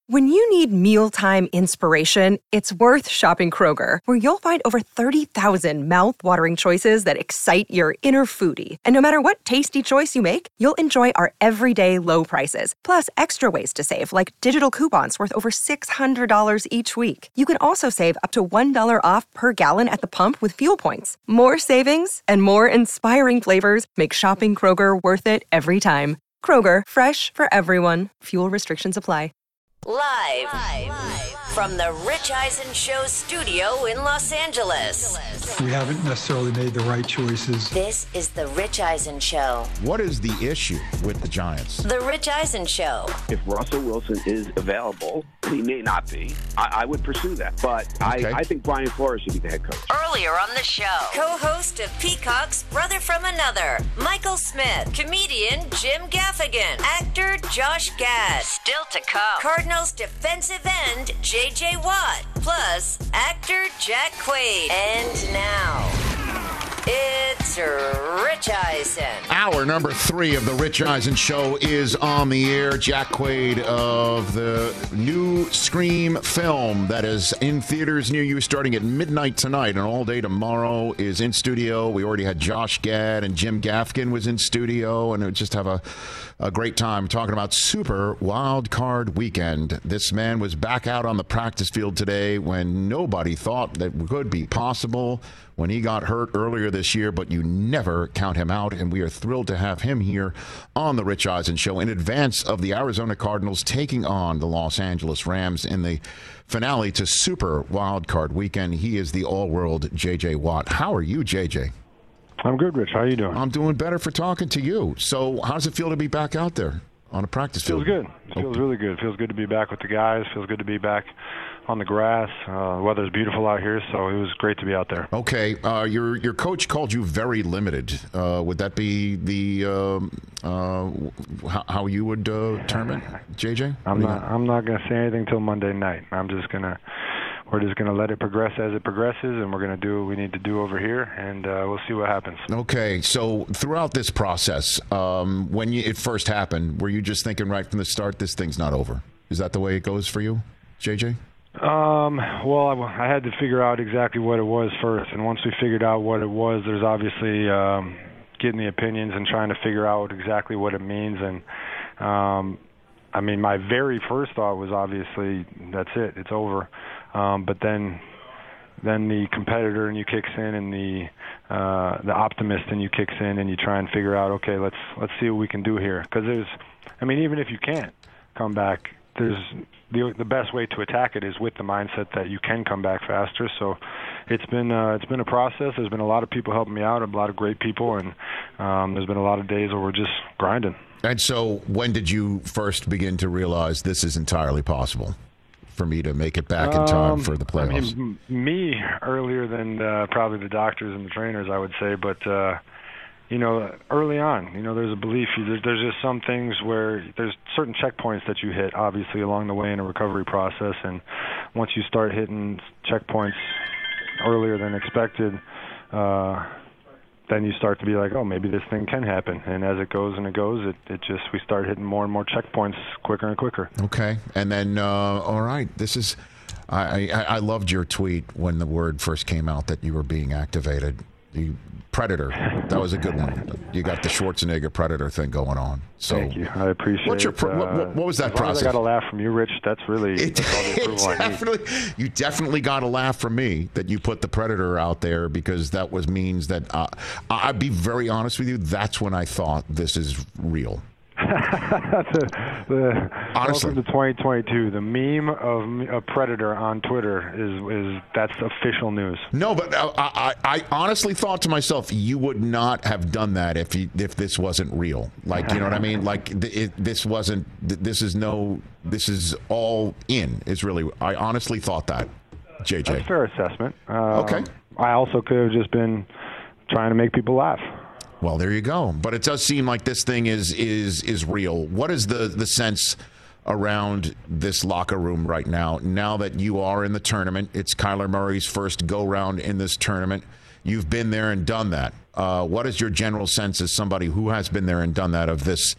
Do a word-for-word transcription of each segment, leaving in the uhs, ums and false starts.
When you need mealtime inspiration, it's worth shopping Kroger, where you'll find over thirty thousand mouth-watering choices that excite your inner foodie. And no matter what tasty choice you make, you'll enjoy our everyday low prices, plus extra ways to save, like digital coupons worth over six hundred dollars each week. You can also save up to one dollar off per gallon at the pump with fuel points. More savings and more inspiring flavors make shopping Kroger worth it every time. Kroger, fresh for everyone. Fuel restrictions apply. Live, Live from the Rich Eisen Show studio in Los Angeles. We haven't necessarily made the right choices. This is the Rich Eisen Show. What is the issue with the Giants? The Rich Eisen Show. If Russell Wilson is available, he may not be. I, I would pursue that. But okay. I, I think Brian Flores should be the head coach. Earlier on the show, co-host of Peacock's Brother from Another, Michael Smith, comedian Jim Gaffigan, actor Josh Gad. Still to come, Cardinals defensive end J J Watt, plus actor Jack Quaid. And now, it's Rich Eisen. Hour number three of the Rich Eisen Show is on the air. Jack Quaid of the new Scream film that is in theaters near you starting at midnight tonight and all day tomorrow is in studio. We already had Josh Gad and Jim Gaffigan was in studio, and it just have a A great time talking about Super Wild Card Weekend. This man was back out on the practice field today when nobody thought that could be possible when he got hurt earlier this year, but you never count him out, and we are thrilled to have him here on the Rich Eisen Show in advance of the Arizona Cardinals taking on the Los Angeles Rams in the finale to Super Wild Card Weekend. He is the all-world J J Watt. How are you, J J? I'm good, Rich. How are you doing? I'm doing better for talking to you. So how does it feel to be back out there on a practice field? Feels good. It feels really good. It feels good to be back with the guys. Feels good to be back on the grass. Uh, the weather's beautiful out here, so it was great to be out there. Okay. Uh, your your coach called you very limited. Uh, would that be the um, uh, how, how you would uh, term it, J J? I'm not. I'm not going to say anything until Monday night. I'm just going to. We're just going to let it progress as it progresses, and we're going to do what we need to do over here, and uh, we'll see what happens. Okay, so throughout this process, um, when you, it first happened, were you just thinking right from the start, this thing's not over? Is that the way it goes for you, J J? Um, well, I, I had to figure out exactly what it was first, and once we figured out what it was, there's obviously um, getting the opinions and trying to figure out exactly what it means, and um, I mean, my very first thought was obviously, that's it, it's over. Um, but then, then the competitor in you kicks in, and the uh, the optimist in you kicks in, and you try and figure out, okay, let's let's see what we can do here. Because there's, I mean, even if you can't come back, there's the the best way to attack it is with the mindset that you can come back faster. So, it's been uh, it's been a process. There's been a lot of people helping me out, a lot of great people, and um, there's been a lot of days where we're just grinding. And so, when did you first begin to realize this is entirely possible for me to make it back in time um, for the playoffs? I mean, me earlier than uh, probably the doctors and the trainers, I would say. But, uh, you know, early on, you know, there's a belief. There's, there's just some things where there's certain checkpoints that you hit, obviously, along the way in a recovery process. And once you start hitting checkpoints earlier than expected, uh, then you start to be like, oh, maybe this thing can happen. And as it goes and it goes, it, it just, we start hitting more and more checkpoints quicker and quicker. Okay. And then, uh, all right, this is, I, I, I loved your tweet when the word first came out that you were being activated. The Predator, that was a good one. You got the Schwarzenegger Predator thing going on. So, thank you. I appreciate what's your, uh, what, what was that as process? As I got a laugh from you, Rich. That's really it, that's all the approval I need. You definitely got a laugh from me that you put the Predator out there, because that was means that uh, I'd be very honest with you. That's when I thought this is real. the, the, Honestly, welcome to twenty twenty-two. The meme of a Predator on Twitter is is that's official news. No, but I, I, I honestly thought to myself, you would not have done that if you, if this wasn't real. Like, you know what I mean? Like, it, this wasn't. This is no. This is all in. Is really. I honestly thought that, J J. That's a fair assessment. Um, okay. I also could have just been trying to make people laugh. Well, there you go. But it does seem like this thing is is is real. What is the, the sense around this locker room right now, now that you are in the tournament? It's Kyler Murray's first go-round in this tournament. You've been there and done that. Uh, what is your general sense as somebody who has been there and done that of this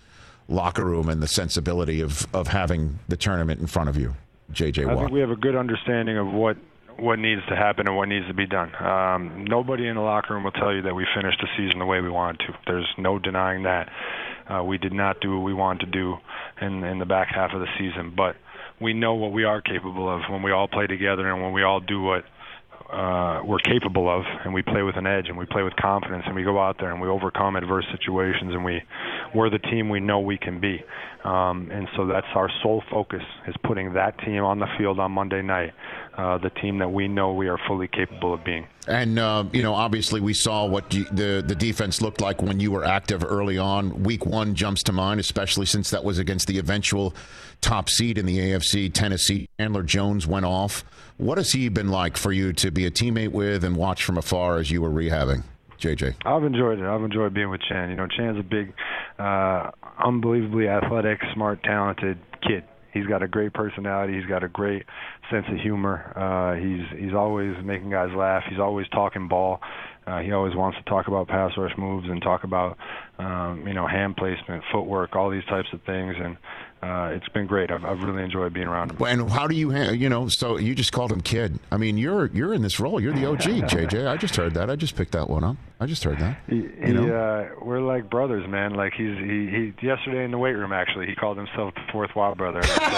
locker room and the sensibility of, of having the tournament in front of you, J J Watt? I think we have a good understanding of what what needs to happen and what needs to be done. Um, nobody in the locker room will tell you that we finished the season the way we wanted to. There's no denying that. Uh, we did not do what we wanted to do in, in the back half of the season, but we know what we are capable of when we all play together and when we all do what uh, we're capable of, and we play with an edge and we play with confidence and we go out there and we overcome adverse situations, and we, we're the team we know we can be. Um, and so that's our sole focus, is putting that team on the field on Monday night, uh, the team that we know we are fully capable of being. And, uh, you know, obviously we saw what you, the, the defense looked like when you were active early on. Week one jumps to mind, especially since that was against the eventual top seed in the A F C, Tennessee. Chandler Jones went off. What has he been like for you to be a teammate with and watch from afar as you were rehabbing, J J? I've enjoyed it. I've enjoyed being with Chan. You know, Chan's a big, uh, unbelievably athletic, smart, talented kid. He's got a great personality. He's got a great sense of humor. Uh, he's he's always making guys laugh. He's always talking ball. Uh, he always wants to talk about pass rush moves and talk about, um, you know, hand placement, footwork, all these types of things. And uh, it's been great. I've, I've really enjoyed being around him. And how do you, you know, so you just called him kid. I mean, you're you're in this role. You're the O G, J J. I just heard that. I just picked that one up. I just heard that. He, you he, know? uh, we're like brothers, man. Like he's he, he yesterday in the weight room, actually, he called himself the fourth Watt brother.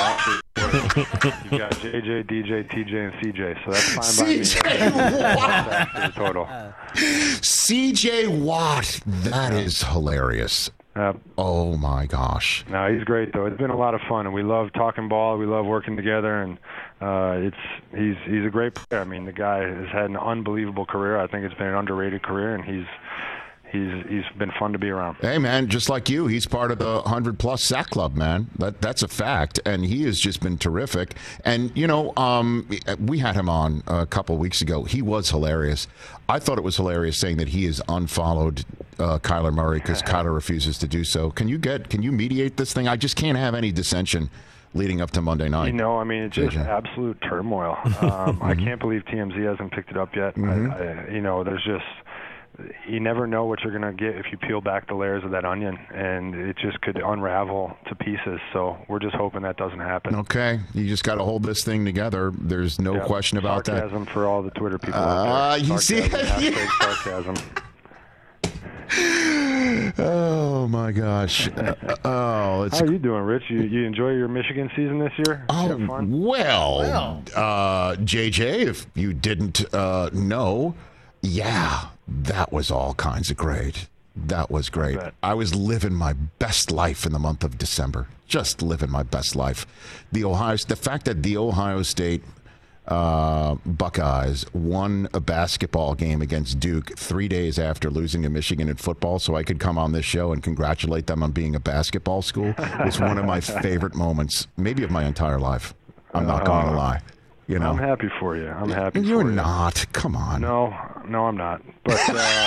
You got J J, D J, T J, and C J, so that's fine by me. C J Watt. Total. C J Watt. That is hilarious. Uh, oh my gosh. No, he's great though. It's been a lot of fun, and we love talking ball. We love working together, and uh, it's he's he's a great player. I mean, the guy has had an unbelievable career. I think it's been an underrated career, and he's he's he's been fun to be around. Hey man, just like you, he's part of the hundred plus sack club, man. That that's a fact, and he has just been terrific. And you know, um, we had him on a couple weeks ago. He was hilarious. I thought it was hilarious saying that he has unfollowed uh, Kyler Murray because Kyler refuses to do so. Can you get? Can you mediate this thing? I just can't have any dissension leading up to Monday night. You know, I mean, it's just absolute turmoil. Um, mm-hmm. I can't believe T M Z hasn't picked it up yet. Mm-hmm. I, I, you know, there's just. You never know what you're going to get if you peel back the layers of that onion, and it just could unravel to pieces. So we're just hoping that doesn't happen. Okay. You just got to hold this thing together. There's no yep. question about sarcasm that. Sarcasm for all the Twitter people uh, out there. You sarcasm, see? Sarcasm. Oh my gosh! Uh, oh, it's how are you doing, Rich? You you enjoy your Michigan season this year? Oh well, well. Uh, J J, if you didn't uh, know, yeah, that was all kinds of great. That was great. I, I was living my best life in the month of December. Just living my best life. The Ohio, the fact that the Ohio State uh, Buckeyes won a basketball game against Duke three days after losing to Michigan in football, so I could come on this show and congratulate them on being a basketball school, was one of my favorite moments, maybe of my entire life. I'm not going to uh, lie. You know, I'm happy for you. I'm happy. You're for you. not. Come on. No, no, I'm not. But.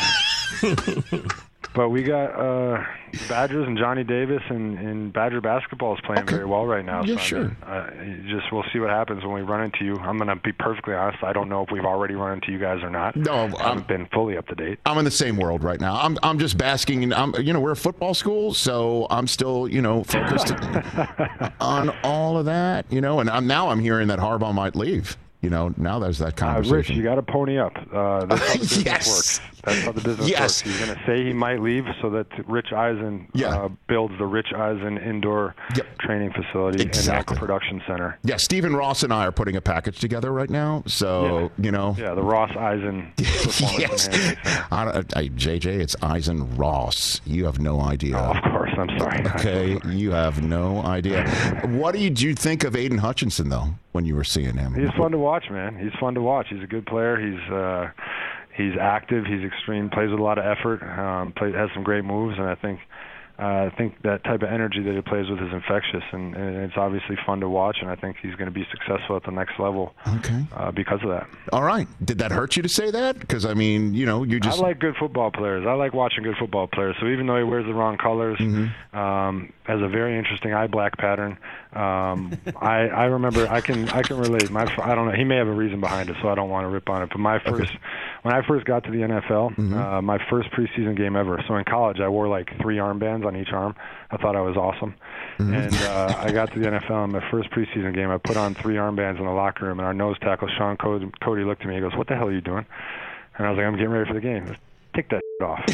Uh, But we got uh, Badgers and Johnny Davis, and, and Badger basketball is playing okay. very well right now. Yeah, so sure. I mean, uh, just we'll see what happens when we run into you. I'm going to be perfectly honest. I don't know if we've already run into you guys or not. No, I haven't I'm, been fully up to date. I'm in the same world right now. I'm I'm just basking in. I'm you know we're a football school, so I'm still you know focused on all of that. You know, and I'm now I'm hearing that Harbaugh might leave. You know, now there's that conversation. Uh, Rich, you got to pony up. Uh, that's how the business yes. works. That's how the business yes. works. He's going to say he might leave so that Rich Eisen yeah. uh, builds the Rich Eisen indoor yep. training facility exactly. and production center. Yeah, Stephen Ross and I are putting a package together right now. So, yeah. you know. Yeah, the Ross Eisen. yes. I, I, J J, it's Eisen Ross. You have no idea. Oh, of course. I'm sorry. Okay, you have no idea. What did you think of Aiden Hutchinson, though, when you were seeing him? He's fun to watch, man. He's fun to watch. He's a good player. He's uh, he's active. He's extreme. Plays with a lot of effort. Um, play, has some great moves, and I think uh, I think that type of energy that he plays with is infectious, and, and it's obviously fun to watch. And I think he's going to be successful at the next level. Okay. Uh, because of that. All right. Did that hurt you to say that? Because I mean, you know, you just. I like good football players. I like watching good football players. So even though he wears the wrong colors, mm-hmm. um, has a very interesting eye black pattern. Um, I, I remember I can I can relate. My I don't know. He may have a reason behind it, so I don't want to rip on it. But my first okay. when I first got to the N F L, Mm-hmm. uh, my first preseason game ever. So in college, I wore like three armbands on each arm. I thought I was awesome. Mm-hmm. And uh, I got to the N F L in my first preseason game. I put on three armbands in the locker room, and our nose tackle, Sean Cody, Cody looked at me. He goes, "What the hell are you doing?" And I was like, "I'm getting ready for the game." He goes, "Take that shit off."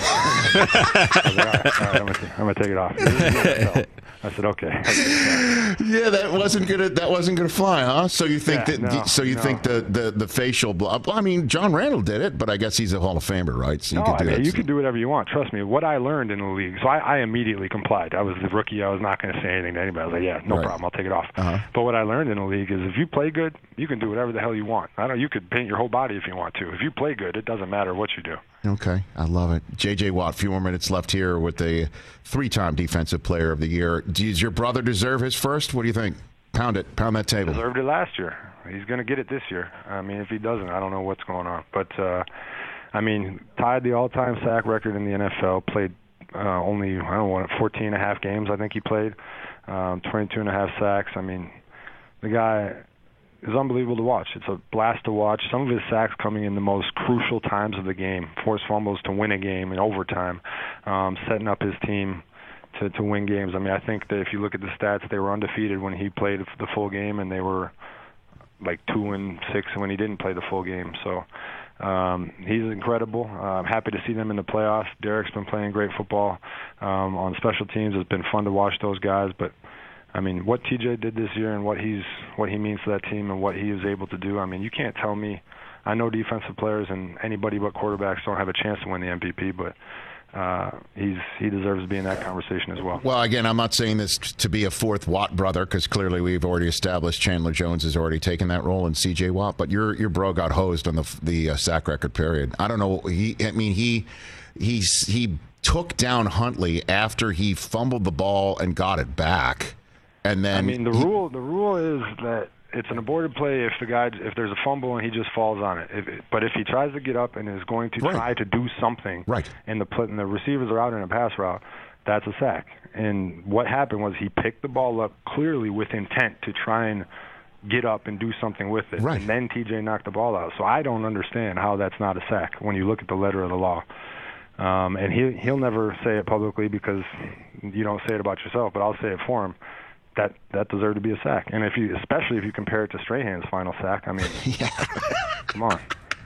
I was like, all right, all right, I'm gonna, I'm gonna take it off. I said, "Okay." Yeah, that wasn't gonna that wasn't gonna fly, huh? So you think Yeah, that? no, so you no. think the, the, the facial blo- I mean, John Randall did it, but I guess he's a Hall of Famer, right? So you No, could I do mean, that. you can do whatever you want. Trust me. What I learned in the league, so I, I immediately complied. I was the rookie. I was not going to say anything to anybody. I was like, "Yeah, no Right. problem. I'll take it off." Uh-huh. But what I learned in the league is if you play good, you can do whatever the hell you want. I know you could paint your whole body if you want to. If you play good, it doesn't matter what you do. Okay, I love it. J J. Watt, few more minutes left here with the three-time Defensive Player of the Year. Does your brother deserve his first? What do you think? Pound it. Pound that table. Deserved it last year. He's going to get it this year. I mean, if he doesn't, I don't know what's going on. But, uh, I mean, tied the all-time sack record in the N F L, played uh, only, I don't know, fourteen and a half games I think he played, um, twenty-two and a half sacks. I mean, the guy is unbelievable to watch. It's a blast to watch. Some of his sacks coming in the most crucial times of the game, forced fumbles to win a game in overtime, um, setting up his team to, to win games. I mean, I think that if you look at the stats, they were undefeated when he played the full game, and they were like two and six when he didn't play the full game. So um, he's incredible. Uh, I'm happy to see them in the playoffs. Derek's been playing great football um, on special teams. It's been fun to watch those guys, but I mean, what T J did this year and what he's what he means to that team and what he is able to do. I mean, you can't tell me. I know defensive players and anybody but quarterbacks don't have a chance to win the M V P, but uh, he's he deserves to be in that conversation as well. Well, again, I'm not saying this to be a fourth Watt brother because clearly we've already established Chandler Jones has already taken that role and C J. Watt. But your your bro got hosed on the the uh, sack record period. I don't know. He I mean he he's he took down Huntley after he fumbled the ball and got it back. And then I mean, the he, rule the rule is that it's an aborted play if the guy if there's a fumble and he just falls on it. If, but if he tries to get up and is going to Right. try to do something, Right. and the and the receivers are out in a pass route, that's a sack. And what happened was he picked the ball up clearly with intent to try and get up and do something with it. Right. And then T J knocked the ball out. So I don't understand how that's not a sack when you look at the letter of the law. Um, and he he'll never say it publicly because you don't say it about yourself, but I'll say it for him. That that deserved to be a sack, and if you, especially if you compare it to Strahan's final sack, I mean, yeah. come on.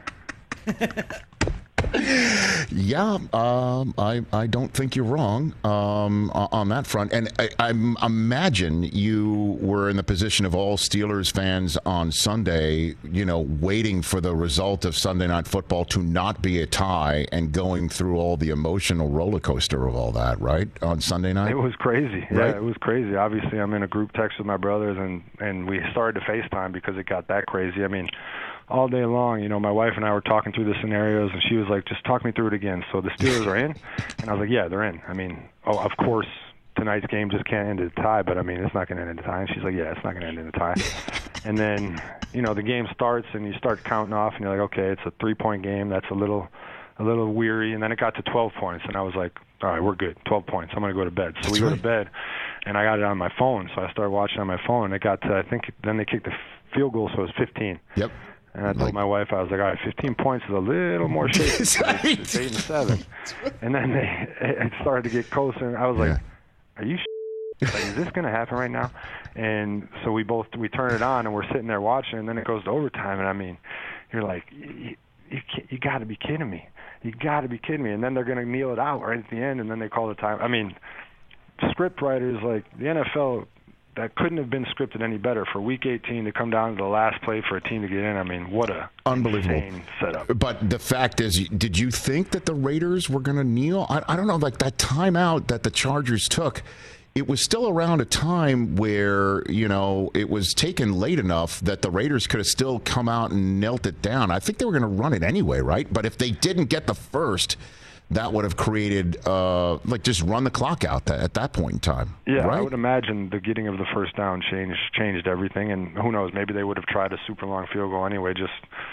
Yeah, um, I I don't think you're wrong um, on that front. And I, I imagine you were in the position of all Steelers fans on Sunday, you know, waiting for the result of Sunday Night Football to not be a tie and going through all the emotional roller coaster of all that, right, on Sunday night? It was crazy. Yeah, Right? it was crazy. Obviously, I'm in a group text with my brothers, and, and we started to FaceTime because it got that crazy. I mean, all day long, you know, my wife and I were talking through the scenarios, and she was like, just talk me through it again. So the Steelers are in? And I was like, yeah, they're in. I mean, oh, of course, tonight's game just can't end in a tie, but, I mean, it's not going to end in a tie. And she's like, yeah, it's not going to end in a tie. And then, you know, the game starts, and you start counting off, and you're like, okay, it's a three-point game. That's a little a little weary. And then it got to twelve points, and I was like, all right, we're good, twelve points. I'm going to go to bed. So That's we go right. to bed, and I got it on my phone. So I started watching on my phone, and it got to, I think, then they kicked the field goal, so it was fifteen. Yep. And I told Like- my wife, I was like, all right, fifteen points is a little more shaky. That's right. It's eight and seven. And then they, it started to get closer, and I was like, Yeah. are you sh-? Like, is this going to happen right now? And so we both, we turn it on, and we're sitting there watching, and then it goes to overtime, and I mean, you're like, you, you, you got to be kidding me. You got to be kidding me. And then they're going to kneel it out right at the end, and then they call the time. I mean, script writers, like the N F L, that couldn't have been scripted any better for Week eighteen to come down to the last play for a team to get in. I mean, what a Unbelievable. insane setup. But the fact is, did you think that the Raiders were going to kneel? I, I don't know, like that timeout that the Chargers took, it was still around a time where, you know, it was taken late enough that the Raiders could have still come out and knelt it down. I think they were going to run it anyway, right? But if they didn't get the first, that would have created, uh, like, just run the clock out that, at that point in time. Yeah, right? I would imagine the getting of the first down changed changed everything, and who knows, maybe they would have tried a super long field goal anyway, just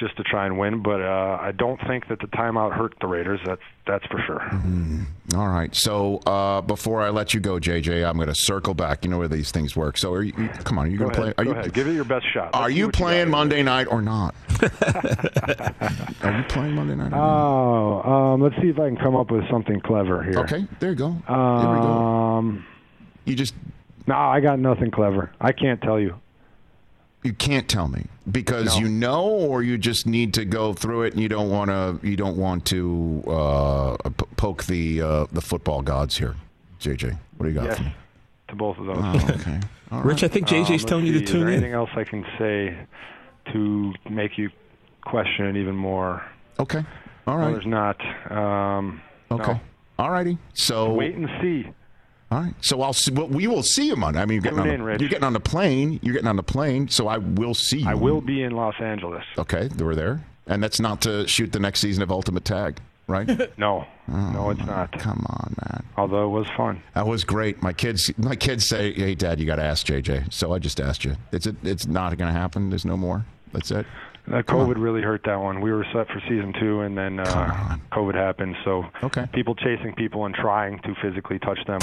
just to try and win. But uh, I don't think that the timeout hurt the Raiders. That's that's for sure. Mm-hmm. All right. So uh, before I let you go, J J, I'm going to circle back. You know where these things work. So are you, come on, are you going to play? Are go you, ahead. Give it your best shot. Let's are you playing you Monday night or not? Are you playing Monday night? Or not? Oh, um, let's see if I can come up with something clever here. Okay, there you go. Um, there we go. You just no, I got nothing clever. I can't tell you. You can't tell me because no. you know, or you just need to go through it, and you don't want to. You don't want to uh, p- poke the uh, the football gods here, J J. What do you got yes, for me? To both of those. Oh, okay. All Rich, right. I think J J's um, telling you to see, tune is there in. Anything else I can say to make you question it even more? Okay. All right. No, there's not. Um, okay. No. All righty. So wait and see. All right. So I'll see, well, we will see you Monday. I mean, you're getting, on in, the, Rich. you're getting on the plane. You're getting on the plane, so I will see you. I will be in Los Angeles. Okay, we're there. And that's not to shoot the next season of Ultimate Tag, right? No. Oh, no, it's not. Come on, man. Although it was fun. That was great. My kids my kids say, hey, Dad, you got to ask J J. So I just asked you. It's, it, it's not going to happen. There's no more. That's it. That COVID really hurt that one. We were set for season two, and then uh, COVID happened. So okay. people chasing people and trying to physically touch them.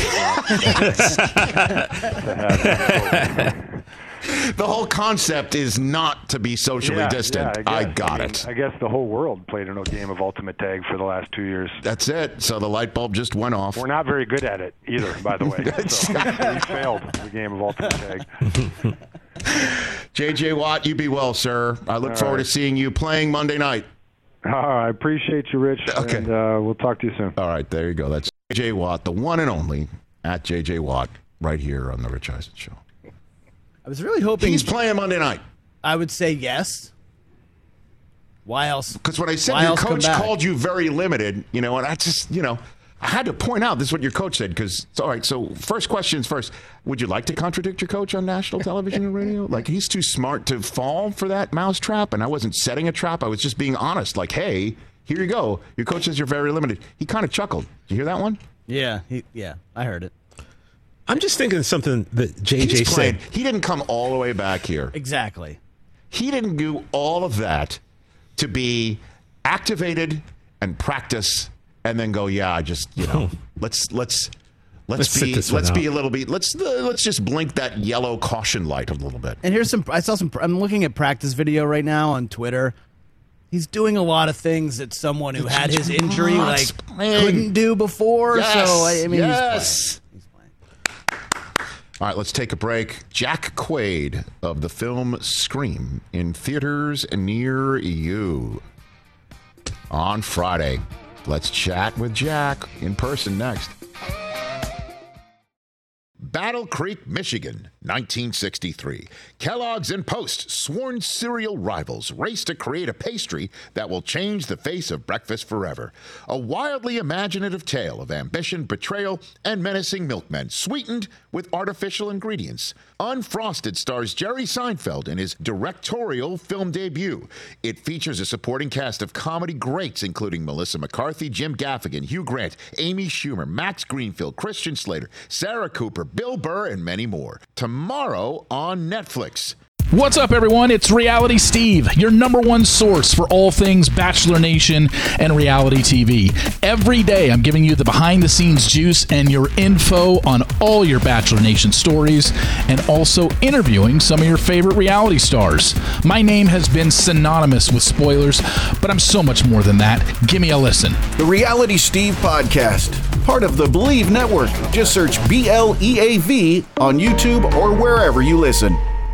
The whole concept is not to be socially yeah, distant. Yeah, I, I got I mean, it. I guess the whole world played in a game of Ultimate Tag for the last two years. That's it. So the light bulb just went off. We're not very good at it either, by the way. So we failed the game of Ultimate Tag. J J Watt, you be well, sir. I look All forward right. to seeing you playing Monday night. Uh, I appreciate you, Rich. Okay. And uh, we'll talk to you soon. All right, there you go. That's J J Watt, the one and only at J J Watt, right here on the Rich Eisen Show. I was really hoping he's playing Monday night. I would say yes. Why else? Because when I said Why your else come coach back? called you very limited, you know, and I just, you know, I had to point out this is what your coach said. Because all right, so first questions first. Would you like to contradict your coach on national television and radio? Like he's too smart to fall for that mouse trap, and I wasn't setting a trap. I was just being honest. Like, hey, here you go. Your coach says you're very limited. He kind of chuckled. Did you hear that one? Yeah, he, yeah, I heard it. I'm just thinking of something that J J He's playing. said. He didn't come all the way back here. Exactly. He didn't do all of that to be activated and practice and then go, yeah, I just, you know, let's let's let's, Let's be sit this let's one be out. a little bit let's uh, let's just blink that yellow caution light a little bit. And here's some. I saw some. I'm looking at practice video right now on Twitter. He's doing a lot of things that someone who had his injury Not like playing. couldn't do before. Yes, so I, I mean, yes. he's playing. All right, let's take a break. Jack Quaid of the film Scream in theaters near you on Friday. Let's chat with Jack in person next. Battle Creek, Michigan, nineteen sixty-three. Kellogg's and Post, sworn cereal rivals, race to create a pastry that will change the face of breakfast forever. A wildly imaginative tale of ambition, betrayal, and menacing milkmen, sweetened with artificial ingredients. Unfrosted stars Jerry Seinfeld in his directorial film debut. It features a supporting cast of comedy greats, including Melissa McCarthy, Jim Gaffigan, Hugh Grant, Amy Schumer, Max Greenfield, Christian Slater, Sarah Cooper, Bill Burr, and many more. Tomorrow on Netflix. What's up, everyone? It's Reality Steve, your number one source for all things Bachelor Nation and reality T V. Every day, I'm giving you the behind-the-scenes juice and your info on all your Bachelor Nation stories, and also interviewing some of your favorite reality stars. My name has been synonymous with spoilers, but I'm so much more than that. Give me a listen. The Reality Steve Podcast, part of the Believe Network. Just search B L E A V on YouTube or wherever you listen.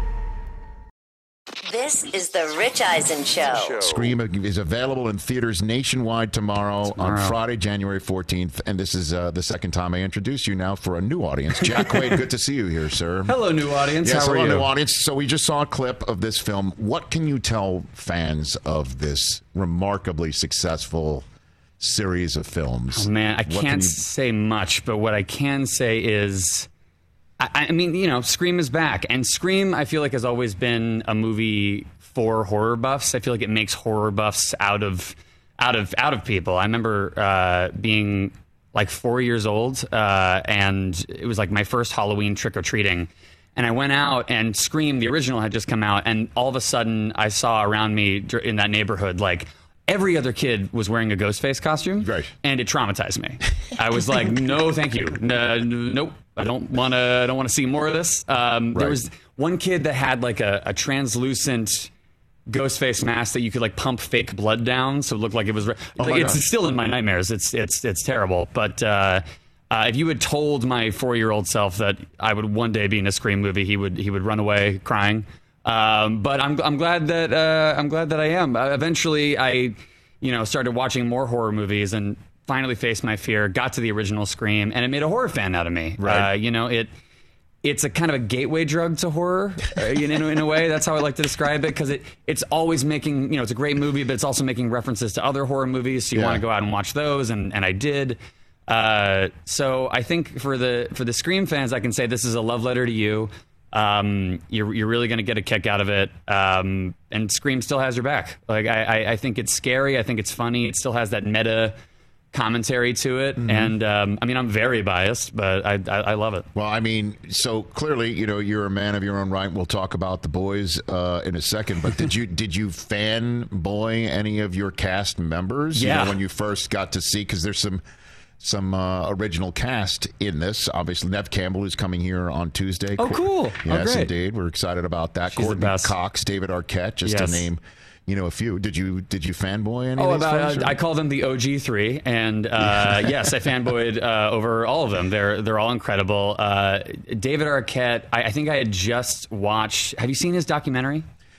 This is the Rich Eisen Show. Scream is available in theaters nationwide tomorrow, tomorrow. on Friday, January fourteenth. And this is uh, the second time I introduce you now for a new audience. Jack Quaid, good to see you here, sir. Hello, new audience. Yes, How are hello, you? new audience. So we just saw a clip of this film. What can you tell fans of this remarkably successful series of films? Oh, man, I What can can't you- say much, but what I can say is, I, I mean, you know, Scream is back. And Scream, I feel like, has always been a movie for horror buffs. I feel like it makes horror buffs out of out of out of people. I remember uh, being like four years old, uh, and it was like my first Halloween trick or treating. And I went out, and Scream, the original, had just come out, and all of a sudden I saw around me in that neighborhood, like, every other kid was wearing a Ghostface costume, right. and it traumatized me. I was like, no, thank you. No, nope. I don't want to I don't want to see more of this. Um, right. There was one kid that had like a, a translucent Ghostface mask that you could like pump fake blood down, so it looked like it was. Re- oh like, it's God. still in my nightmares. It's it's it's terrible. But uh, uh, if you had told my four-year-old self that I would one day be in a Scream movie, he would he would run away crying. Um, but I'm I'm glad that uh, I'm glad that I am. Uh, eventually, I you know started watching more horror movies and finally faced my fear. Got to the original Scream, and it made a horror fan out of me. Right. Uh, you know it. It's a kind of a gateway drug to horror, uh, in, in a way. That's how I like to describe it, because it it's always making you know it's a great movie, but it's also making references to other horror movies. So you Yeah. want to go out and watch those, and and I did. Uh, so I think for the for the Scream fans, I can say this is a love letter to you. Um, you're you're really going to get a kick out of it. Um, and Scream still has your back. Like I, I I think it's scary. I think it's funny. It still has that meta commentary to it. Mm-hmm. And um, I mean, I'm very biased, but I, I I love it. Well, I mean, so clearly, you know, you're a man of your own right. We'll talk about The Boys uh, in a second. But did you did you fanboy any of your cast members? Yeah. You know, when you first got to see, because there's some. Some uh, original cast in this. Obviously, Nev Campbell is coming here on Tuesday. Oh, cool. Yes, oh, great. indeed. We're excited about that. She's the Courtney best. Cox, David Arquette, just Yes. to name, you know, a few. Did you did you fanboy any Oh, of these about, folks, uh, or- I call them the O G three, and uh, yes, I fanboyed uh, over all of them. They're they're all incredible. Uh, David Arquette, I, I think I had just watched. Have you seen his documentary?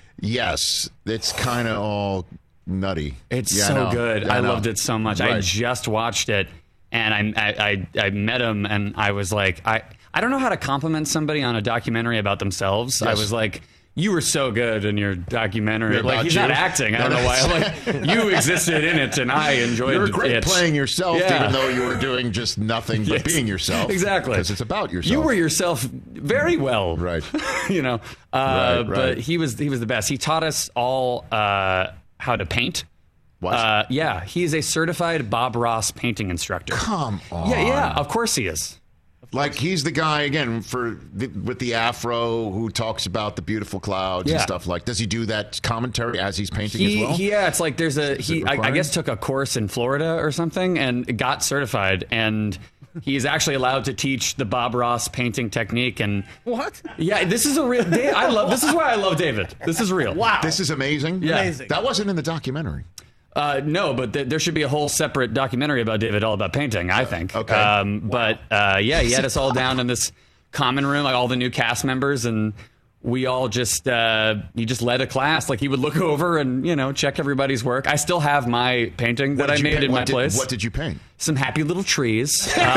Yes, it's kind of all nutty. It's Yeah, I so know. good. Yeah, I know. loved it so much. I Right. just watched it, and I, I I I met him, and I was like, I I don't know how to compliment somebody on a documentary about themselves. I Yes. was like, you were so good in your documentary. Yeah, Like about he's you. not acting. I don't know why. I'm like, you existed in it, and I enjoyed it. You were great playing yourself, Yeah. even though you were doing just nothing but Yes. being yourself. Exactly. Because it's about yourself. You were yourself very well, Right. you know. Uh, Right, right. But he was he was the best. He taught us all uh, how to paint. What? Uh, yeah, he is a certified Bob Ross painting instructor. Come on. Yeah, yeah, of course he is. Like, he's the guy, again, for the, with the afro who talks about the beautiful clouds and Yeah. stuff. Like, does he do that commentary as he's painting He, as well? he- yeah, it's like there's a Is he. it I, I required? guess took a course in Florida or something and got certified, and he is actually allowed to teach the Bob Ross painting technique. And What? yeah, this is a real. Dave, I love. This is why I love David. This is real. Wow. This is amazing. Yeah. Amazing. That wasn't in the documentary. Uh, no, but th- there should be a whole separate documentary about David all about painting, I think. Okay. Um, But uh, yeah, he had us all down in this common room, like all the new cast members, and we all just, uh, he just led a class. Like he would look over and, you know, check everybody's work. I still have my painting that What I did you made paint? in What my did- place. What did you paint? Some happy little trees, um,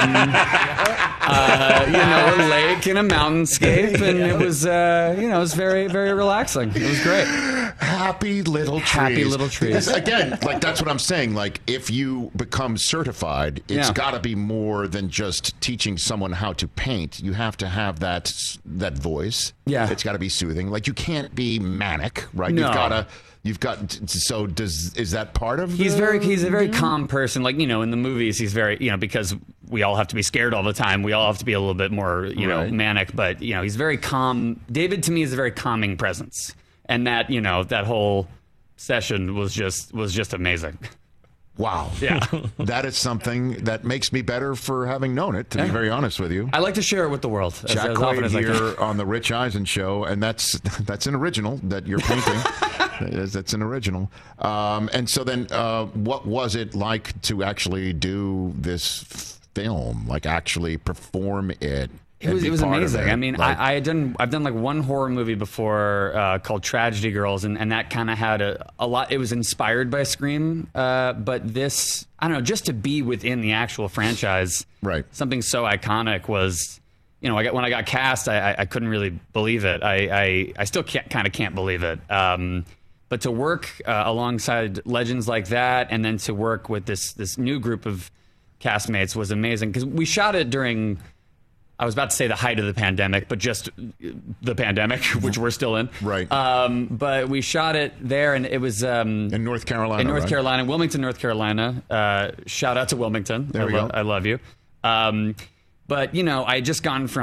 uh, you know, a lake and a mountainscape, and it was, uh, you know, it was very, very relaxing. It was great. Happy little trees. Happy little trees. Because, again, like, that's what I'm saying. Like, if you become certified, it's Yeah. got to be more than just teaching someone how to paint. You have to have that that voice. Yeah. It's got to be soothing. Like, you can't be manic, right? No. You've got to. You've got. So does is that part of? He's the- very he's a very calm person. Like, you know, in the movies he's very, you know, because we all have to be scared all the time. We all have to be a little bit more, you know, Right. manic, but you know, he's very calm. David to me is a very calming presence. And that, you know, that whole session was just was just amazing. Wow. Yeah. That is something that makes me better for having known it, to be Yeah. very honest with you. I like to share it with the world as, Jack as often Quaid as I can. here on the Rich Eisen Show, and that's that's an original that you're painting. That's an original. Um, and so then, uh, what was it like to actually do this film? Like actually perform it? It and was be it was part of amazing. it? I mean, Like- I, I had done I've done like one horror movie before uh, called Tragedy Girls, and, and that kind of had a, a lot. It was inspired by Scream, uh, but this I don't know, just to be within the actual franchise, right? Something so iconic was, you know, I got when I got cast, I, I, I couldn't really believe it. I I, I still can't kind of can't believe it. Um, but to work uh, alongside legends like that, and then to work with this this new group of castmates was amazing because we shot it during. I was about to say the height of the pandemic, but just the pandemic, which we're still in. Right. Um, but we shot it there, and it was um, in North Carolina. in North right? Carolina, Wilmington, North Carolina. Uh, shout out to Wilmington. There I, we lo- go. I love you. Um, but you know, I had just gone from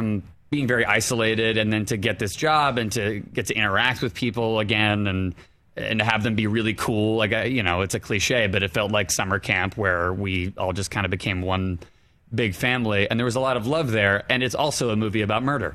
being very isolated, and then to get this job and to get to interact with people again and and to have them be really cool. Like, you know, it's a cliche, but it felt like summer camp where we all just kind of became one big family, and there was a lot of love there. And it's also a movie about murder.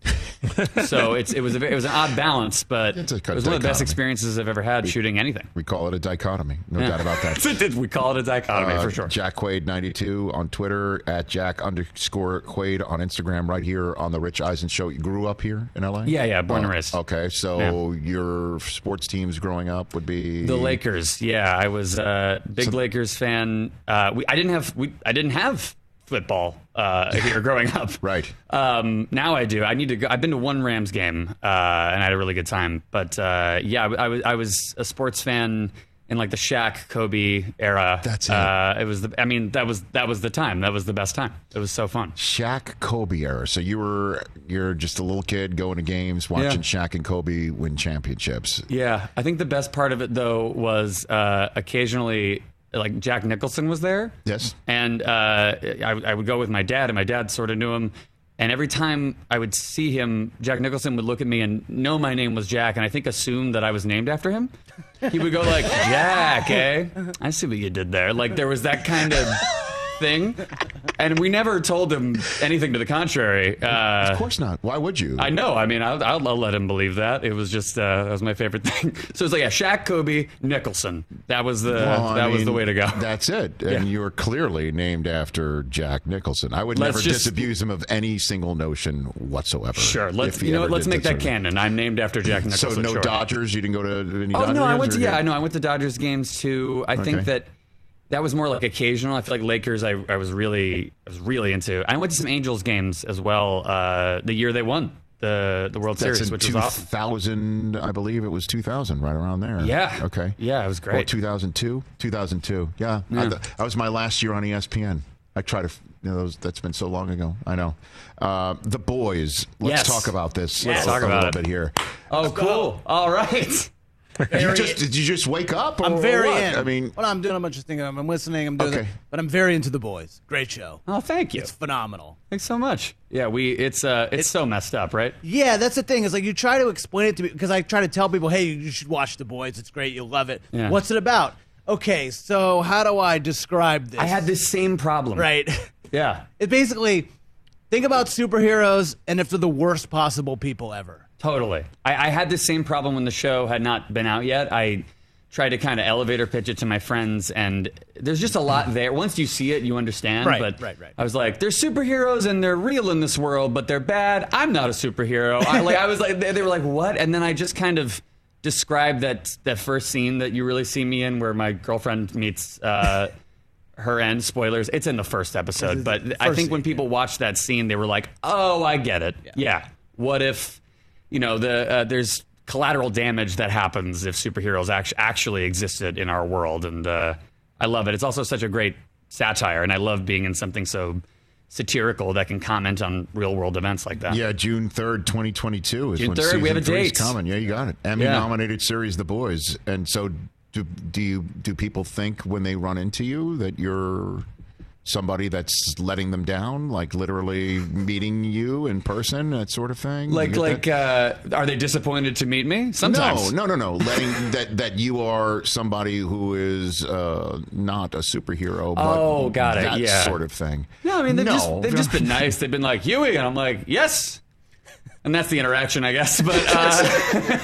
So it's it was a, it was an odd balance, but it was one of the best experiences I've ever had we, shooting anything. We call it a dichotomy, no yeah. doubt about that. We call it a dichotomy uh, for sure. Jack Quaid ninety-two on Twitter, at Jack underscore Quaid on Instagram, right here on the Rich Eisen Show. You grew up here in L A? Yeah, yeah, born uh, and raised. Okay, so yeah. your sports teams growing up would be the Lakers. Yeah, I was a big so, Lakers fan. Uh, we I didn't have we I didn't have. football uh, here growing up. Right. Um, now I do. I need to go. I've been to one Rams game uh, and I had a really good time. But uh, yeah, I, I was I was a sports fan in like the Shaq, Kobe era. That's it. Uh, it was the. I mean, that was that was the time. That was the best time. It was so fun. Shaq, Kobe era. So you were you're just a little kid going to games, watching yeah. Shaq and Kobe win championships. Yeah, I think the best part of it though was uh, occasionally. Like Jack Nicholson was there. Yes. And uh, I, I would go with my dad, and my dad sort of knew him. And every time I would see him, Jack Nicholson would look at me and know my name was Jack, and I think assume that I was named after him. He would go like, Jack, eh? I see what you did there. Like there was that kind of thing. And we never told him anything to the contrary. Uh, of course not. Why would you? I know. I mean, I'll, I'll, I'll let him believe that. It was just uh, that was my favorite thing. So it's like, yeah, Shaq, Kobe, Nicholson. That was the well, that mean, was the way to go. That's it. And yeah. you were clearly named after Jack Nicholson. I would let's never just, disabuse him of any single notion whatsoever. Sure. Let's you know. Let's make that, that canon. I'm named after Jack Nicholson. So no sure. Dodgers. You didn't go to any. Oh Dodgers no, I went to yeah. I know I went to Dodgers games too. I okay. think that. That was more like occasional. I feel like Lakers. I, I was really, I was really into. I went to some Angels games as well. Uh, the year they won the the World That's Series, in which was awesome. two thousand, I believe it was two thousand, right around there. Yeah. Okay. Yeah, it was great. Or two thousand two. two thousand two. Yeah. yeah. I, that was my last year on E S P N. I try to. You know, those, that's been so long ago. I know. Uh, the boys. Let's yes. talk about this. Let's a, talk a about little it. bit here. Oh, Let's cool. Go. All right. Did you, just, did you just wake up? Or, I'm very or what? in. I mean, well, I'm doing a bunch of things. I'm listening. I'm doing, okay. it, but I'm very into The Boys. Great show. Oh, thank you. It's phenomenal. Thanks so much. Yeah, we. It's uh, it's, it's so messed up, right? Yeah, that's the thing. Is like you try to explain it to me because I try to tell people, hey, you should watch The Boys. It's great. You'll love it. Yeah. What's it about? Okay, so how do I describe this? I had this same problem. Right. Yeah. It basically think about superheroes and if they're the worst possible people ever. Totally. I, I had the same problem when the show had not been out yet. I tried to kind of elevator pitch it to my friends, and there's just a lot there. Once you see it, you understand. Right, but right, right. I was like, they're superheroes, and they're real in this world, but they're bad. I'm not a superhero. I, like, I was like, they, they were like, what? And then I just kind of described that that first scene that you really see me in, where my girlfriend meets uh, her end. Spoilers. It's in the first episode, but first I think scene, when people yeah. watched that scene, they were like, oh, I get it. Yeah. yeah. What if... You know, the uh, there's collateral damage that happens if superheroes act- actually existed in our world, and uh, I love it. It's also such a great satire, and I love being in something so satirical that can comment on real world events like that. Yeah, June third, twenty twenty-two is June when third, season we have a three is date. coming. Yeah, you got it. Emmy Yeah. nominated series, The Boys. And so, do do you do people think when they run into you that you're somebody that's letting them down, like literally meeting you in person, that sort of thing? Like, like, uh, are they disappointed to meet me? Sometimes. No, no, no, no. Letting that that you are somebody who is uh, not a superhero. But oh, got it. That yeah, sort of thing. No, I mean they've no. just they've just been nice. They've been like Huey, and I'm like yes, and that's the interaction, I guess. But. Uh,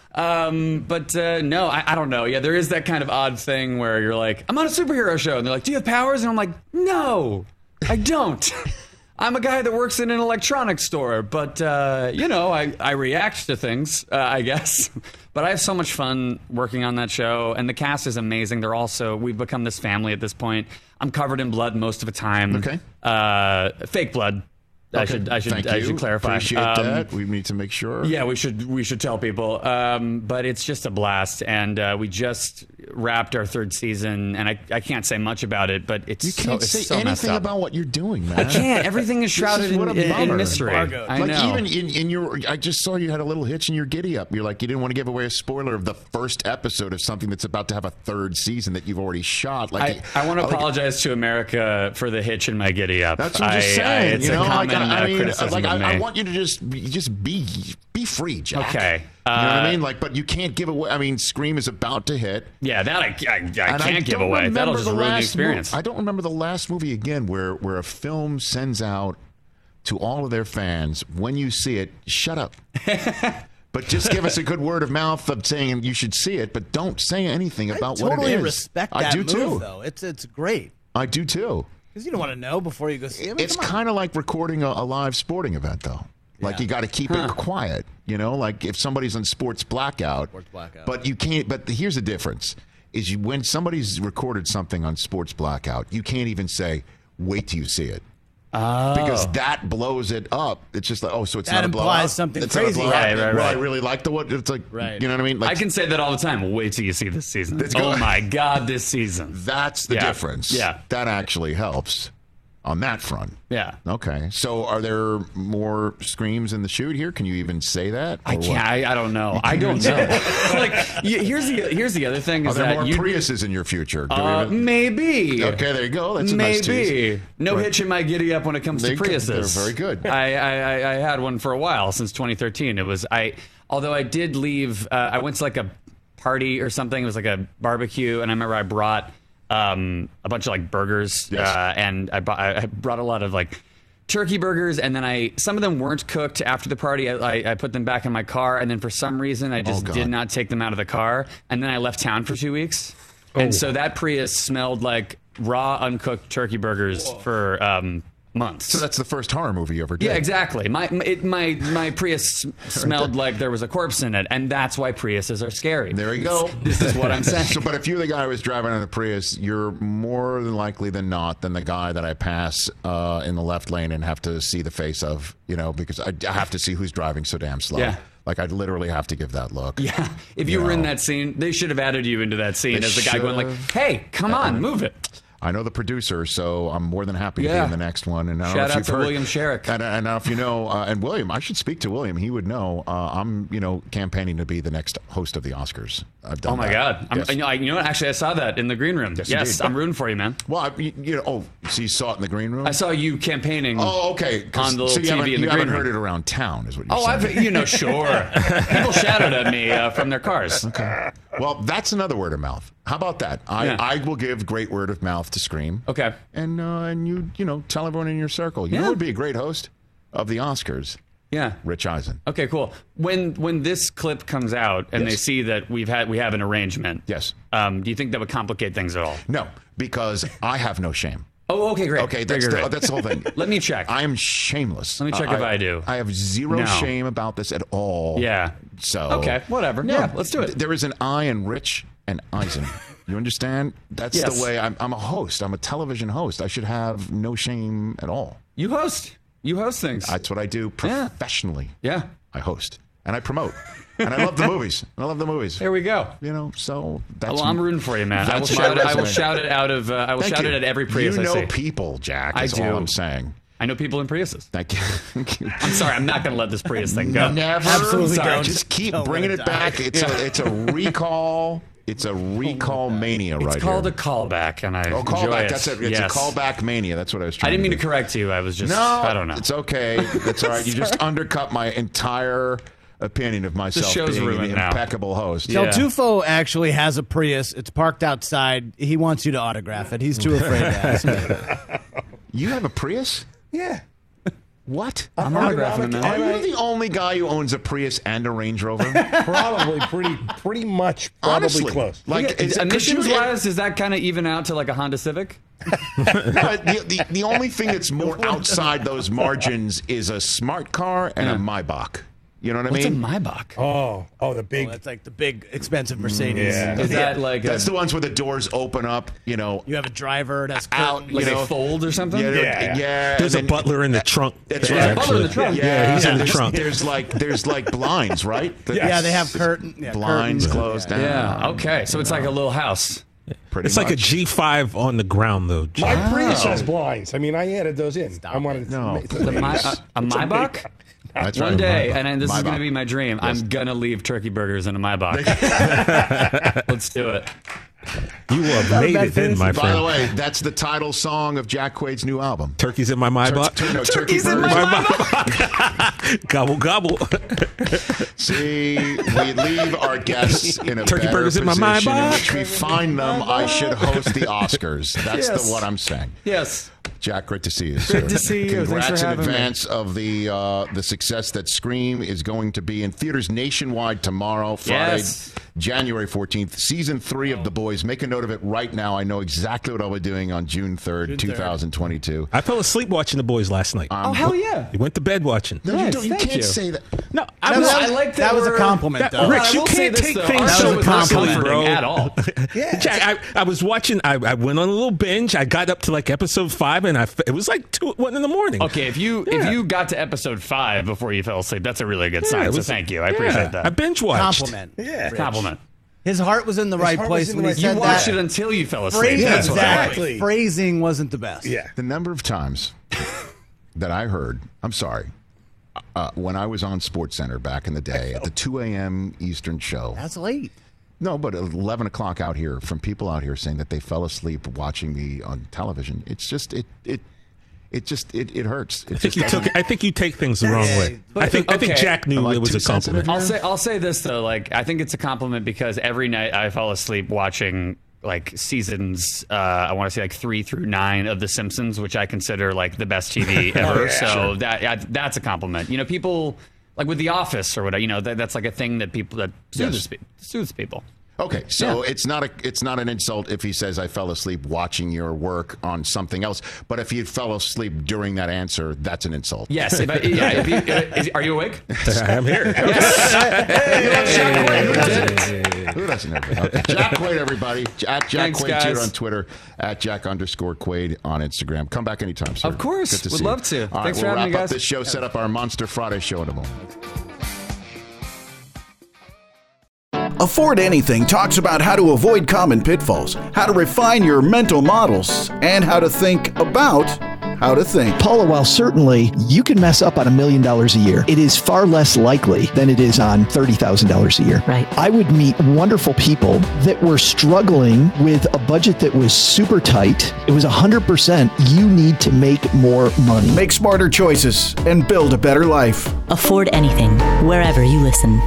Um, but uh, no, I, I don't know. Yeah, there is that kind of odd thing where you're like, I'm on a superhero show, and they're like, do you have powers? And I'm like, no, I don't. I'm a guy that works in an electronics store, but uh, you know, I, I react to things, uh, I guess. But I have so much fun working on that show, and the cast is amazing. They're also we've become this family at this point. I'm covered in blood most of the time. Okay, uh, fake blood. Okay. I should I should Thank I you. should clarify. Appreciate um, that. We need to make sure. Yeah, we should we should tell people. Um, but it's just a blast, and uh, we just wrapped our third season, and I, I can't say much about it, but it's you can't so, it's say so messed anything up. about what you're doing, man. I can't. Everything is shrouded is in, what a in, in bummer. mystery. Embargoed. I like know. even in, in your, I just saw you had a little hitch in your giddy up. You're like you didn't want to give away a spoiler of the first episode of something that's about to have a third season that you've already shot. Like I, I want to like, apologize to America for the hitch in my giddy up. That's what I'm just I, saying. I, it's you know, a common like, I, I uh, mean, criticism like of I, me. I want you to just just be be free, Jack. Okay. You know what I Uh, mean? Like, but you can't give away. I mean, Scream is about to hit. Yeah, that I, I, I And can't I give don't away. That'll remember just the ruin the last experience. mo- I don't remember the last movie again where where a film sends out to all of their fans, when you see it, shut up. But just give us a good word of mouth of saying you should see it, but don't say anything about I what totally it is. respect I that do move, too. though. It's it's great. I do too. Because you don't want to know before you go see it. I mean, It's come on. kind of like recording a, a live sporting event, though. Like Yeah. you got to keep Huh. it quiet, you know. Like if somebody's on sports blackout, Sports blackout. but you can't. But here's the difference: is you when somebody's recorded something on sports blackout, you can't even say, "Wait till you see it," Oh. because that blows it up. It's just like, oh, so it's That not a implies blowout. something It's not a crazy blowout. happened. Right, right, Well, I right. really like the what. It's like, Right. you know what I mean? Like, I can say that all the time. Wait till you see this season. Let's Oh go. my God, this season. that's the Yeah. difference. Yeah. that actually helps on that front. Yeah. Okay, so are there more screams in the shoot here? Can you even say that? I Or what? can't. I, I don't know. I don't know. like, y- here's the here's the other thing Are is there that more you Priuses in your future? Do we uh, even- maybe. Okay, there you go. That's a maybe nice tease. no Right. hitch in my giddy up when it comes They to could- Priuses. they're very good. I, I I I had one for a while since twenty thirteen. It was I. Although I did leave. Uh, I went to like a party or something. It was like a barbecue, and I remember I brought um, a bunch of like burgers, Yes. uh, and I, bought, I brought a lot of like turkey burgers, and then I some of them weren't cooked after the party. I, I, I put them back in my car, and then for some reason I just Oh, God. did not take them out of the car, and then I left town for two weeks, and so that Prius smelled like raw, uncooked turkey burgers for um, months. So that's the first horror movie you ever did. Yeah, exactly. My my- it, my my Prius smelled like there was a corpse in it, and that's why Priuses are scary. There you go. This is what I'm saying. So, but if you're the guy who was driving on the Prius, you're more than likely than not than the guy that I pass uh, in the left lane and have to see the face of, you know, because I, I have to see who's driving so damn slow. Yeah. Like I literally have to give that look. Yeah, if you You were in know. that scene, they should have added you into that scene They as the guy going like, should've. "Hey, come on, move it." I know the producer, so I'm more than happy to Yeah. be in the next one. And I don't Shout know if out you've to heard, William Sherrick. And, and if you know, uh, and William, I should speak to William. He would know. Uh, I'm, you know, campaigning to be the next host of the Oscars. I've done Oh my that. God! I'm, Yes. you, know, I, you know what? Actually, I saw that in the green room. Yes, Yes, indeed. I'm rooting for you, man. Well, I, you, you know, oh, so you saw it in the green room? I saw you campaigning. Oh, okay. 'Cause- On the little so you T V haven't, in the you green haven't heard room. it around town, is what you're Oh, saying. I've you know sure. People shouted at me uh, from their cars. Okay. Well, that's another word of mouth. How about that? I, Yeah. I will give great word of mouth to Scream. Okay. And uh, and you you know tell everyone in your circle. You know Yeah. who would be a great host of the Oscars? Yeah. Rich Eisen. Okay, cool. When when this clip comes out and Yes. they see that we've had we have an arrangement, Yes. Um, do you think that would complicate things at all? No, because I have no shame. Oh, okay, great. Okay, Great, that's great, the, great. that's the whole thing. Let me check. I am shameless. Let me check Uh, if I do. I have zero No. shame about this at all. Yeah. So Okay, whatever. Yeah, let's do it. th- There is an I in Rich and Eisen. You understand? That's Yes. the way I'm, I'm a host. I'm a television host. I should have no shame at all. You host. You host things. That's what I do Yeah. professionally. yeah. I host and I promote. And I love the movies. I love the movies. There we go. You know, so that's Well, I'm rooting for you, man. I will, that's my shout it, I will resume. shout it out of. Uh, I will Thank shout you. it at every Prius You I know see. people, Jack. I Is do. all I'm saying. I know people in Priuses. Thank you. Thank you. I'm sorry. I'm not going to let this Prius thing go. Never. Absolutely Sorry, don't. Just keep Don't bringing let it it die. back. It's a it's a recall. It's a recall mania right It's called here. a callback, and I oh, enjoy callback. it. That's it. It's Yes. a callback mania. That's what I was trying I didn't to mean to do. correct you. I was just. No, I don't know. It's okay. It's all right. You just undercut my entire opinion of myself show's being an ruined now. impeccable host. Yeah. Del Tufo actually has a Prius. It's parked outside. He wants you to autograph it. He's too afraid to ask you. You have a Prius? Yeah. What? I'm I- autographing I'm it, a- Are man. you the only guy who owns a Prius and a Range Rover? Probably pretty, pretty much, probably Honestly, close. Like is it- could you- Emissions wise, does that kind of even out to like a Honda Civic? No, the, the, the only thing that's more outside those margins is a smart car and a Maybach. You know what What's I mean? a Maybach? Oh, oh, the big. Oh, that's like the big expensive Mercedes. Yeah. Is that like That's a, the ones where the doors open up, you know. You have a driver that's out, curtains. like you know, they fold or something? Yeah, Yeah, yeah. yeah. There's and a then- butler in the trunk. That's Yeah, right. Butler in the actually. trunk. Yeah, he's in the there's, trunk. There's like there's like blinds, right? The- Yes. Yeah, they have curtain. Yeah, blinds curtains. closed down. Yeah. Okay. So it's like a little house. Pretty It's like a much. G five on the ground, though. My Jack. Prius has blinds. I mean, I added those in. I wanted to No. make- The My, a, a Maybach? That's One right. day, Maybach. and I, this is Maybach. going to be my dream. Yes. I'm going to leave turkey burgers in a Maybach. Let's do it. You have made it in, my By friend. the way, that's the title song of Jack Quaid's new album. Turkey's in my Maybach. Tur- no, turkey Turkey's in burgers. my Maybach. Gobble, gobble. See, we leave our guests in a Turkey better burgers in my position in Maybach. which we find them. I should host the Oscars. That's Yes. the what I'm saying. Yes. Jack, great to see you, sir. Great to see you. Thanks Congrats for in having me. advance of the uh, the success that Scream is going to be in theaters nationwide tomorrow, Friday, Yes. January fourteenth. Season three of The Boys. Make a note of it right now. I know exactly what I'll be doing on June third, June third. twenty twenty-two. I fell asleep watching The Boys last night. Oh, hell yeah. You went to bed watching. No, you, Nice, don't, you thank can't you. say that. No, I That was. was, I like that that was a we're- compliment, That- though. Rich, I you will say can't this, take though. things Our so show was not comforting, comforting bro. at all. Yeah. Jack, I, I was watching. I, I went on a little binge. I got up to like episode five, and I f- it was like two, one in the morning. Okay, if you Yeah. if you got to episode five before you fell asleep, that's a really good Yeah, sign. it So was- thank you. I yeah, appreciate that. I binge watched. Compliment. Yeah. Rich. Compliment. His heart was in the right heart was place in when the he right- said You watched that. it until you fell asleep. Phrasing, That's what I like. exactly. Phrasing wasn't the best. Yeah. The number of times that I heard, I'm sorry, uh, when I was on SportsCenter back in the day at the two a.m. Eastern show. That's late. No, but eleven o'clock out here from people out here saying that they fell asleep watching me on television. It's just, it, it, it just, it, it hurts. It I think just you took. doesn't- I think you take things the wrong way. But I think. I think okay. Jack knew Am I it was too a compliment. sensitive? I'll say I'll say this though, like I think it's a compliment because every night I fall asleep watching like seasons. Uh, I want to say like three through nine of The Simpsons, which I consider like the best T V ever. Oh, yeah. so Sure. that yeah, that's a compliment. You know, people like with The Office or whatever. You know, that, that's like a thing that people that soothes, Yes. pe- soothes people. Okay, so Yeah. it's not a it's not an insult if he says I fell asleep watching your work on something else. But if you fell asleep during that answer, that's an insult. Yes. If I, yeah. If you, is, are you awake? I'm here. Who doesn't have it? Okay. Jack Quaid, everybody. At Jack Thanks, Quaid guys. Theater on Twitter. At Jack underscore Quaid on Instagram. Come back anytime, sir. Of course. Good to Would see love you. to. All Thanks right, for we'll having me, wrap up guys. this show. Set up our Monster Friday show in a moment. Afford Anything talks about how to avoid common pitfalls, how to refine your mental models, and how to think about how to think. Paula, while certainly you can mess up on a million dollars a year, it is far less likely than it is on thirty thousand dollars a year. Right. I would meet wonderful people that were struggling with a budget that was super tight. It was one hundred percent you need to make more money. Make smarter choices and build a better life. Afford Anything, wherever you listen.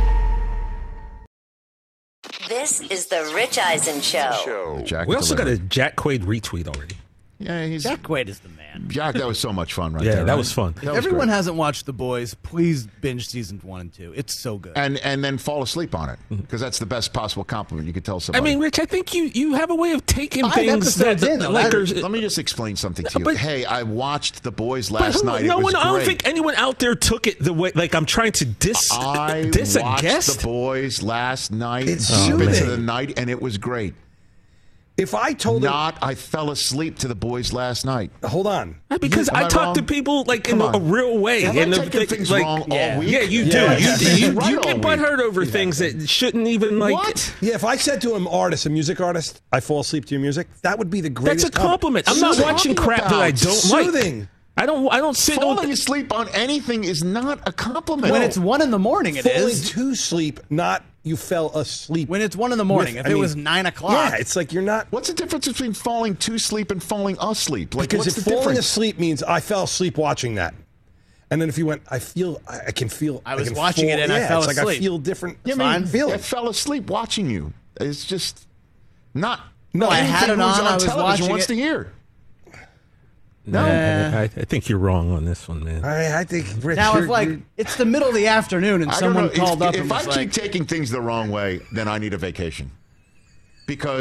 This is the Rich Eisen Show. Jack We also got delivered. a Jack Quaid retweet already. Yeah, he's Jack Quaid is the man. Jack. That was so much fun, right Yeah, there. that right? was fun. That was Everyone great. hasn't watched The Boys. Please binge seasons one and two. It's so good. and and then fall asleep on it because that's the best possible compliment you could tell I somebody. mean, Rich, I think you, you have a way of taking Five things that, episodes in, that though, like that- are- let me just explain something to you. But- hey, I watched The Boys but last who- night. no it was one. I don't great. think anyone out there took it the way. Like I'm trying to diss I diss a watched guest. The Boys last night, It's deep into soothing. the night, and it was great. If I told Not, I fell asleep to The Boys last night. him, hold on. Because Am I I talk wrong? to people like Come in a, on. a real way. Have I and the- taken the- things like, wrong all yeah. week? Yeah, you do. Yeah, you yeah, you, right you all get week. butthurt over things that shouldn't even like. What? Yeah, if I said to an artist, a music artist, I fall asleep to your music, that would be the That's greatest a compliment. I'm not Soothing. watching crap that I About don't like. Soothing. I don't. I don't sit. Falling on, asleep on anything is not a compliment. when it's one in the morning, it Falling is. to sleep, not you fell asleep. When it's one in the morning. With- if I it mean, was nine o'clock. Yeah, it's like you're not. What's the difference between falling to sleep and falling asleep? Like, Because what's if the falling difference? asleep means I fell asleep watching that. And then if you went, I feel, I I can feel. I was can watching fall- it and I yeah, fell it's like I asleep. feel different. Yeah, I fine mean, feeling. I fell asleep watching you. It's just not. No, I had anything it who's on, I was television watching wants it. to hear. no, I, I think you're wrong on this one, man. I, I think Rich, Now, you're- if like you're- it's the middle of the afternoon and I don't someone know. called if, up if and I was keep like, taking things the wrong way, then I need a vacation. Because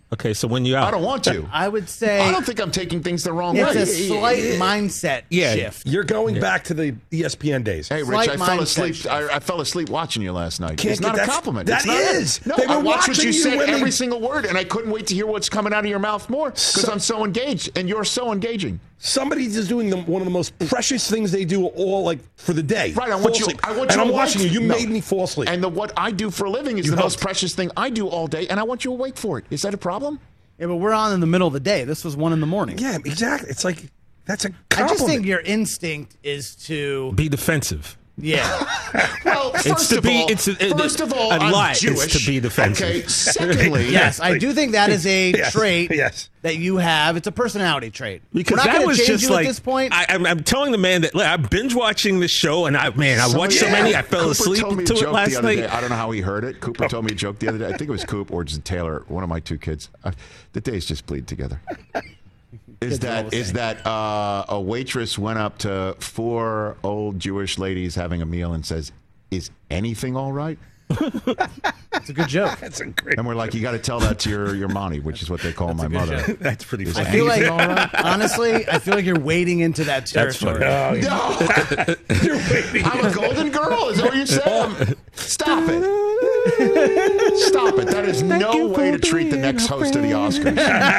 Okay, so when you out? I don't want to. I would say I don't think I'm taking things the wrong it's way. a slight mindset Yeah, shift. you're going back to the E S P N days. Hey, Slight Rich, I fell mindset asleep. shift. I, I fell asleep watching you last night. Can't it's get- not a that's- compliment. that it's not is. No, They I were watched what watching you you said when they- every single word, and I couldn't wait to hear what's coming out of your mouth more because So- I'm so engaged, and you're so engaging. Somebody is doing the, one of the most precious things they do all like for the day. Right, I Fall want you. asleep. I want and you I'm awake. watching you. You No. made me fall asleep. And the what I do for a living is You the most helped. precious thing I do all day, and I want you awake for it. Is that a problem? Yeah, but we're on in the middle of the day. This was one in the morning. Yeah, exactly. It's like that's a I compliment. just think your instinct is to Be defensive. yeah. Well, first It's to of be- all, it's a- first of all, a I'm lie is Jewish. to be defensive. Okay. Secondly, Yes, I do think that is a Yes, trait yes. that you have. It's a personality trait. Because We're not that gonna was change just you like at this point. I, I'm, I'm telling the man that look, I'm binge watching this show, and I man, I Somebody- watched so yeah. many, I fell Cooper asleep told me a to it joke last the other night. Day. I don't know how he heard it. Cooper told me a joke the other day. I think it was Coop or it's Taylor, one of my two kids. Uh, the days just bleed together. Is Kids are all that the is same. that uh, a waitress went up to four old Jewish ladies having a meal and says, "Is anything all right?" It's a good joke. That's a great. And we're like, "You got to tell that to your your mommy," which is what they call my mother. That's pretty Is funny. I feel like anything all right? honestly, I feel like you're wading into that That's territory. funny. Oh, No, you're waiting. I'm a golden girl. Is that what you said? Stop it. Stop it. That is no way to treat the next host of the Oscars.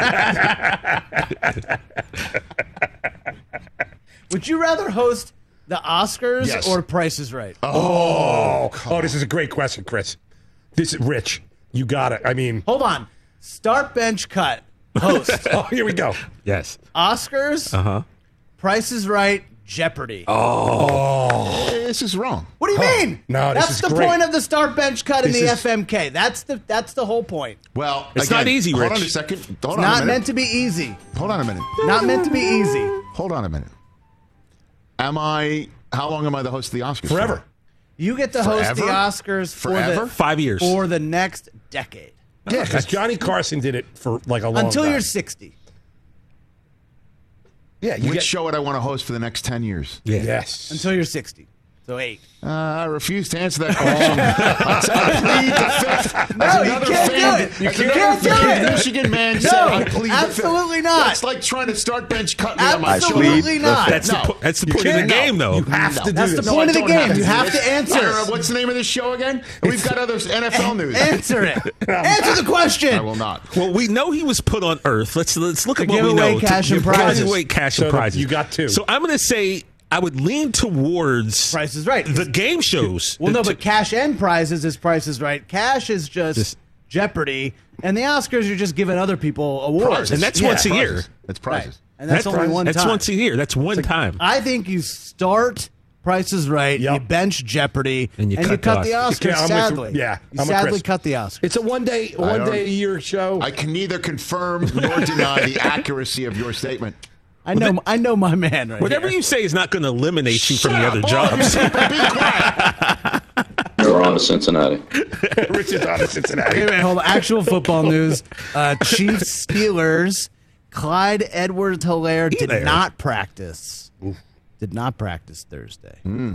Would you rather host the Oscars Yes. or Price is Right? Oh, oh, this is a great question, Chris. This is Rich. You got it. I mean, Hold on. Start bench cut. Host. oh, here we go. Yes. Oscars, Uh huh. Price is Right, Jeopardy. Oh, This is wrong. What do you Huh. mean? No, this That's is the great. point of the start bench cut in This the is- F M K. That's the that's the whole point. Well, It's again, not easy, Hold Rich. on a second. Hold It's on a not minute. meant to be easy. Hold on a minute. Not meant to be easy. Hold on a minute. Am I? How long am I the host of the Oscars? forever. For? You get to host the Forever? Oscars for Forever? the Five years. for the next decade Yeah, because Johnny Carson did it for like a long until time. you're sixty. Yeah, you Which get, show would I want to host for the next ten years? Yeah. yes. Until you're sixty. So eight. Uh, I refuse to answer that question. I plead the fifth. No, As you another can't fan, do it. You as can't another do fan, it. Michigan man No, said, I plead absolutely the fifth. not. That's like trying to start bench cut me on my show. Absolutely not. That's No. the po- that's the You point of the can't. game, though. You have No. to do That's this. the point I of the don't game. have You to have do to this. answer. I don't know. What's the name of this show again? We've got other N F L news. Answer it. Answer the question. I will not. Well, we know he was put on Earth. Let's let's look To at what give we away know. cash to and give prizes. away cash So and the- prizes. you got two. So I'm going to say I would lean towards Price is Right. the game shows. Well, no, The- but cash and prizes is Price is Right. Cash is just, Just- Jeopardy, and the Oscars you're just giving other people awards. Prizes. and that's Yeah. once a year. Prizes. It's prizes. And that's That- only one That's time. once a year. That's one time. I think you start Price is Right, Yep. you bench Jeopardy, And you cut the cut the Oscars. Oscars. Yeah, I'm with- sadly, yeah, you I'm with sadly Chris. cut the Oscars. It's a one day, I one don't- day a year show. I can neither confirm nor deny the accuracy of your statement. I know, I know my man right Whatever here. you say is not going to eliminate you from Shut the up, other all of you jobs. people, be quiet. We're on to Cincinnati. Richard's out of Cincinnati. Wait, wait, hold on. Actual football news: uh, Chiefs Steelers. Clyde Edwards-Helaire did Hilaire. not practice. Did not practice Thursday.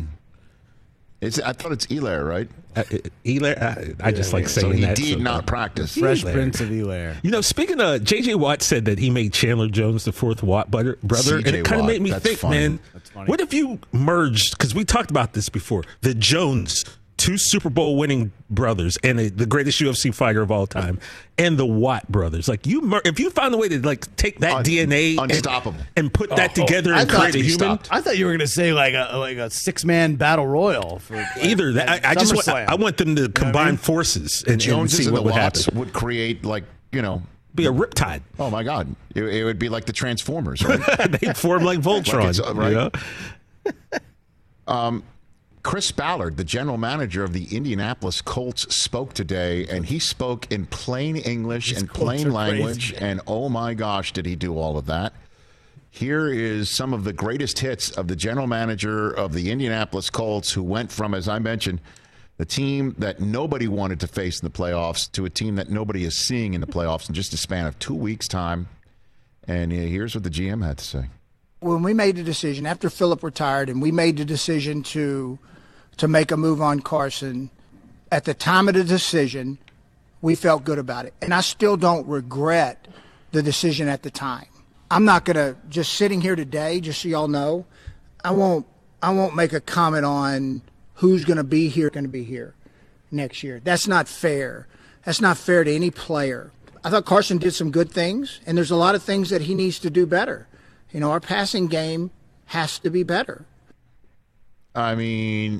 It's, I thought it's Elair, right? Uh, Eli, uh, I just like saying So he that. did so not bad. practice. Fresh Hilaire. Prince of Elaire. You know, speaking of J J. Watt said that he made Chandler Jones the fourth Watt brother, brother and C J it kind of Watt, made me that's think, funny. man, That's funny. what if you merged? Because we talked about this before. The Jones, two Super Bowl winning brothers, and a, the greatest U F C fighter of all time, and the Watt brothers. Like you, mer- if you found a way to like take that Un- D N A, unstoppable. and, and put that Oh, together I and thought create a to be human. stopped. I thought you were going to say like a like a six man battle royal for like, Either that, at I, I just want, SummerSlam. I want them to combine mean? forces and, and Joneses see and what the would Watts happen. would create like you know. Be a riptide. Oh my God! It, it would be like the Transformers, right? They'd form like Voltron. Like it's, uh, right? you know? Um, Chris Ballard, the general manager of the Indianapolis Colts, spoke today, and he spoke in plain English These and Colts plain are language. crazy. And oh my gosh, did he do all of that? Here is some of the greatest hits of the general manager of the Indianapolis Colts, who went from, as I mentioned, the team that nobody wanted to face in the playoffs to a team that nobody is seeing in the playoffs in just a span of two weeks' time. And uh, here's what the G M had to say. When we made the decision after Phillip retired, and we made the decision to to make a move on Carson, at the time of the decision, we felt good about it. And I still don't regret the decision at the time. I'm not going to, just sitting here today, just so y'all know, I won't I won't make a comment on who's going to be here, going to be here next year. That's not fair. That's not fair to any player. I thought Carson did some good things, and there's a lot of things that he needs to do better. You know, our passing game has to be better. I mean,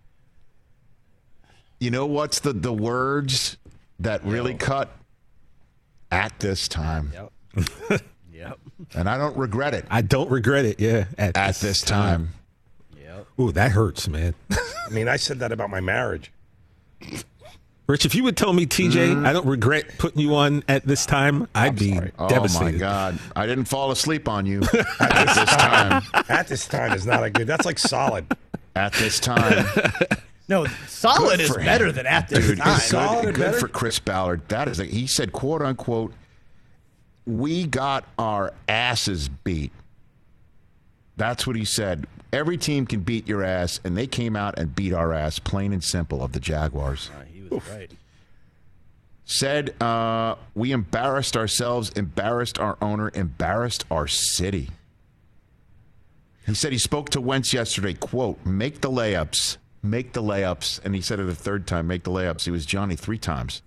you know what's the, the words that really Yo. cut? At this time. Yep. Yep. And I don't regret it. I don't regret it, yeah. At, at this, this time. time. Yep. Ooh, that hurts, man. I mean, I said that about my marriage. Rich, if you would tell me, T J, mm. I don't regret putting you on at this time, I'd I'm be sorry. devastated. Oh, my God. I didn't fall asleep on you at this time. At this time is not a good. That's like solid. At this time. No, solid is him. better than at this Dude, time. Solid good, good better? for Chris Ballard. That is, a, he said, quote unquote, we got our asses beat. That's what he said. Every team can beat your ass, and they came out and beat our ass, plain and simple, of the Jaguars. Uh, he was Oof. right. Said, uh, we embarrassed ourselves, embarrassed our owner, embarrassed our city. He said he spoke to Wentz yesterday, quote, make the layups, make the layups. And he said it a third time, make the layups. He was Johnny three times.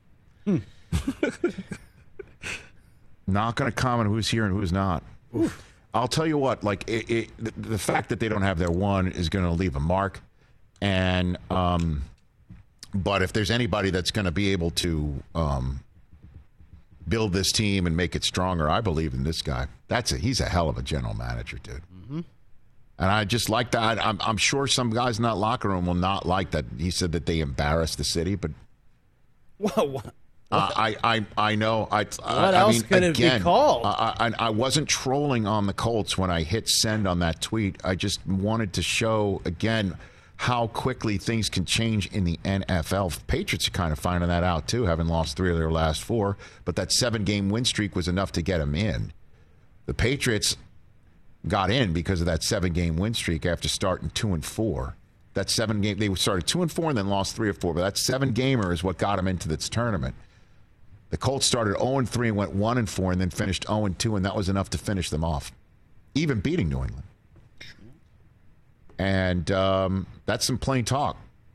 Not going to comment who's here and who's not. Oof. I'll tell you what, like it, it, the, the fact that they don't have their one is going to leave a mark. And, um, but if there's anybody that's going to be able to um, build this team and make it stronger, I believe in this guy. That's a, he's a hell of a general manager, dude. Mm-hmm. And I just like that. I'm, I'm sure some guys in that locker room will not like that. He said that they embarrassed the city, but Whoa, what? Uh, I, I, I know. I, What I, else I mean, could again, it be called? I, I, I wasn't trolling on the Colts when I hit send on that tweet. I just wanted to show, again, how quickly things can change in the N F L. Patriots are kind of finding that out, too, having lost three of their last four. But that seven-game win streak was enough to get them in. The Patriots got in because of that seven-game win streak after starting two and four. That seven game, they started two and four and then lost three or four. But that seven-gamer is what got them into this tournament. The Colts started oh and three and went one and four and then finished oh and two, and that was enough to finish them off, even beating New England. And um, that's some plain talk.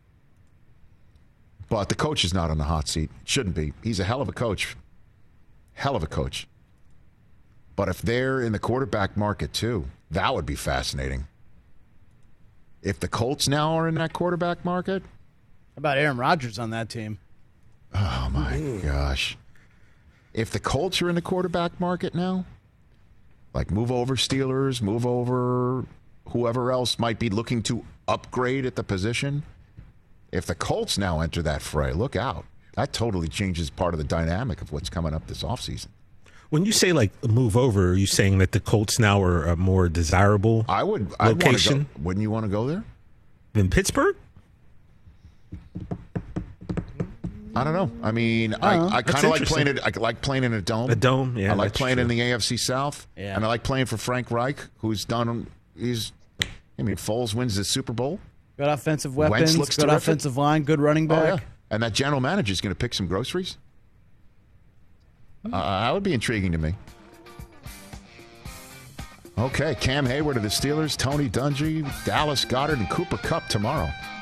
But the coach is not on the hot seat. Shouldn't be. He's a hell of a coach. Hell of a coach. But if they're in the quarterback market too, that would be fascinating. If the Colts now are in that quarterback market. How about Aaron Rodgers on that team? Oh, my Ooh. gosh. If the Colts are in the quarterback market now, like move over Steelers, move over whoever else might be looking to upgrade at the position. If the Colts now enter that fray, look out. That totally changes part of the dynamic of what's coming up this offseason. When you say like move over, are you saying that the Colts now are a more desirable I would, location? I'd go, wouldn't you want to go there? Than Pittsburgh? I don't know. I mean, Uh-huh. I, I kind of like playing it. I like playing in a dome. A dome, yeah. I like that's playing true. in the A F C South. Yeah. And I like playing for Frank Reich, who's done. He's. I mean, Foles wins the Super Bowl. Good offensive Wentz weapons, looks good terrific. offensive line, good running Oh, back. yeah. And that general manager is going to pick some groceries. Uh, that would be intriguing to me. Okay, Cam Hayward of the Steelers, Tony Dungy, Dallas Goedert, and Cooper Kupp tomorrow.